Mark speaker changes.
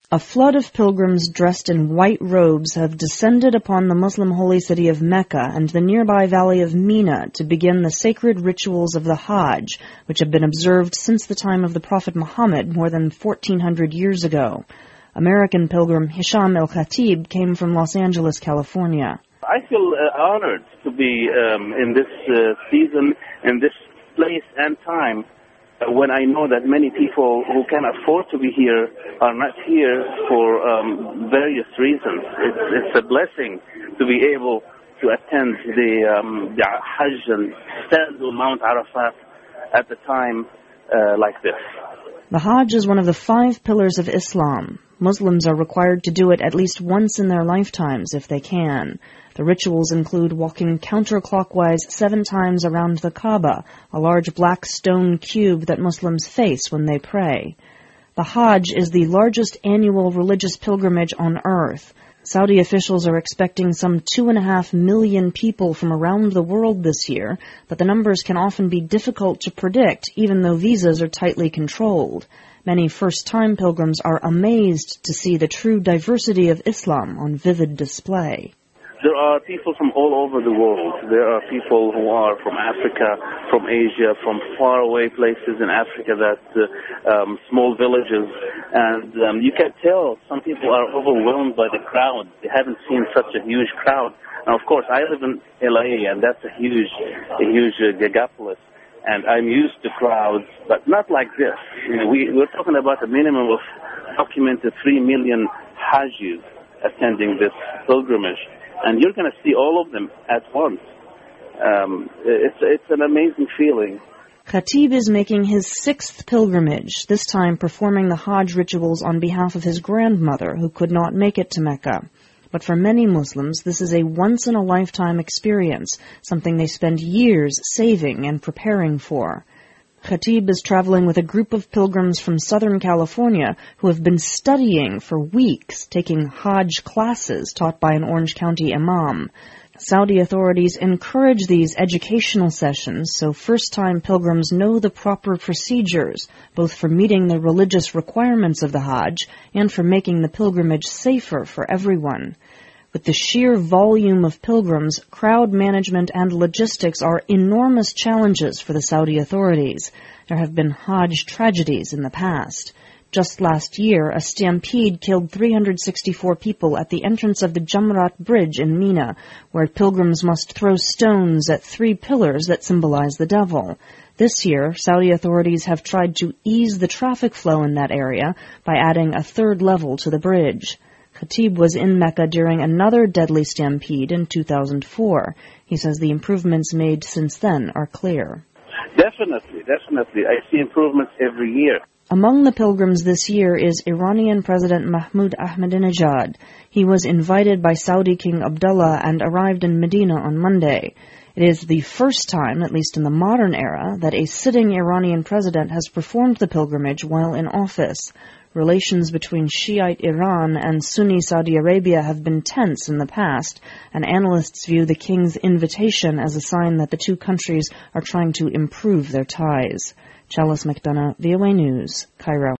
Speaker 1: A flood of pilgrims dressed in white robes have descended upon the Muslim holy city of Mecca and the nearby valley of Mina to begin the sacred rituals of the Hajj, which have been observed since the time of the Prophet Muhammad more than 1,400 years ago. American pilgrim Hisham El-Khatib came from Los Angeles, California.
Speaker 2: I feel honored to be in this season, in this place and time, when I know that many people who can afford to be here are not here for various reasons. It's a blessing to be able to attend the Hajj and stand on Mount Arafat at a time like this.
Speaker 1: The Hajj is one of the 5 pillars of Islam. Muslims are required to do it at least once in their lifetimes if they can. The rituals include walking counterclockwise 7 times around the Kaaba, a large black stone cube that Muslims face when they pray. The Hajj is the largest annual religious pilgrimage on earth. Saudi officials are expecting some 2.5 million people from around the world this year, but the numbers can often be difficult to predict, even though visas are tightly controlled. Many first-time pilgrims are amazed to see the true diversity of Islam on vivid display.
Speaker 2: There are people from all over the world. There are people who are from Africa, from Asia, from faraway places in Africa, small villages. And you can tell some people are overwhelmed by the crowd. They haven't seen such a huge crowd. And of course, I live in LA, and that's a huge gigapolis. And I'm used to crowds, but not like this. You know, we're talking about a minimum of documented 3 million Hajjis attending this pilgrimage. And you're going to see all of them at once. It's an amazing feeling.
Speaker 1: Khatib is making his 6th pilgrimage, this time performing the Hajj rituals on behalf of his grandmother, who could not make it to Mecca. But for many Muslims, this is a once-in-a-lifetime experience, something they spend years saving and preparing for. Khatib is traveling with a group of pilgrims from Southern California who have been studying for weeks, taking Hajj classes taught by an Orange County imam. Saudi authorities encourage these educational sessions so first-time pilgrims know the proper procedures, both for meeting the religious requirements of the Hajj and for making the pilgrimage safer for everyone. With the sheer volume of pilgrims, crowd management and logistics are enormous challenges for the Saudi authorities. There have been Hajj tragedies in the past. Just last year, a stampede killed 364 people at the entrance of the Jamrat Bridge in Mina, where pilgrims must throw stones at 3 pillars that symbolize the devil. This year, Saudi authorities have tried to ease the traffic flow in that area by adding a 3rd level to the bridge. Khatib was in Mecca during another deadly stampede in 2004. He says the improvements made since then are clear.
Speaker 2: Definitely. I see improvements every year.
Speaker 1: Among the pilgrims this year is Iranian President Mahmoud Ahmadinejad. He was invited by Saudi King Abdullah and arrived in Medina on Monday. It is the first time, at least in the modern era, that a sitting Iranian president has performed the pilgrimage while in office. Relations between Shiite Iran and Sunni Saudi Arabia have been tense in the past, and analysts view the king's invitation as a sign that the 2 countries are trying to improve their ties. Chalice McDonough, VOA News, Cairo.